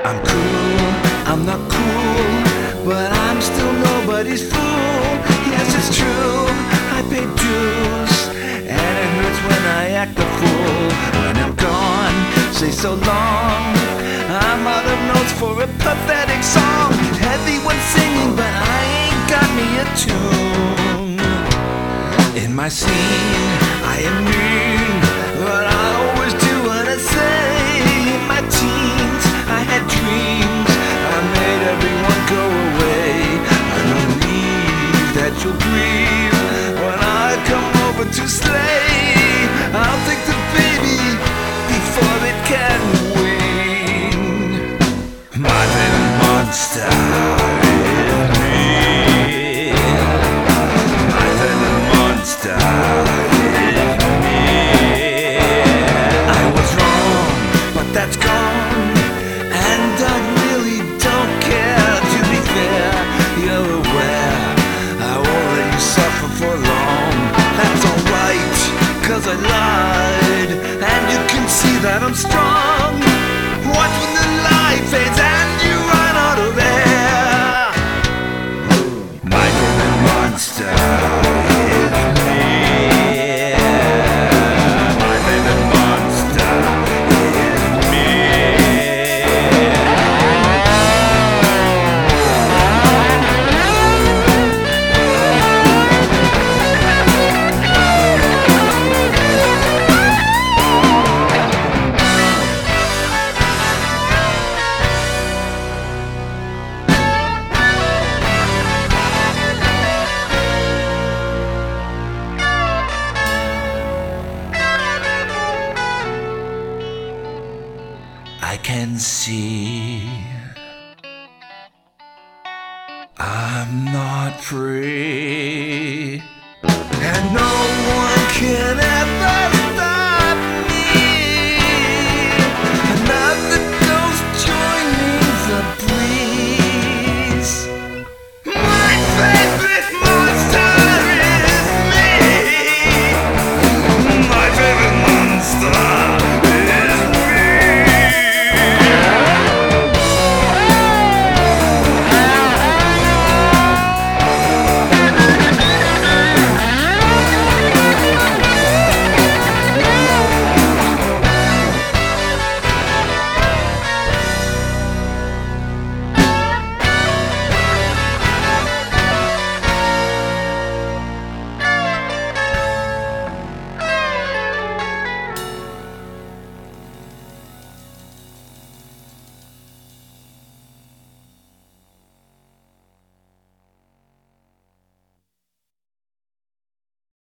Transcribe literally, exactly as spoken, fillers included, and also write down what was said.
I'm cool, I'm not cool, but I'm still nobody's fool. Yes, it's true, I pay dues, and it hurts when I act a fool. When I'm gone, say so long, I'm out of notes for a pathetic song. Heavy one singing, but I ain't got me a tune. In my scene, I am mean, but I always do what I say. In my teens, I had dreams, I made everyone go away. I believe that you'll grieve when I come over to slay. I'll take the baby before it can wean. My little monster is me. My little monster is me. I was wrong, but that's gone, and I really don't care. To be fair, you're aware I won't let you suffer for long. That's alright, cause I lied, and you can see that I'm strong. Watch when the light fades and you run out of air. My little monster is me. My little monster is me. I can see I'm not free.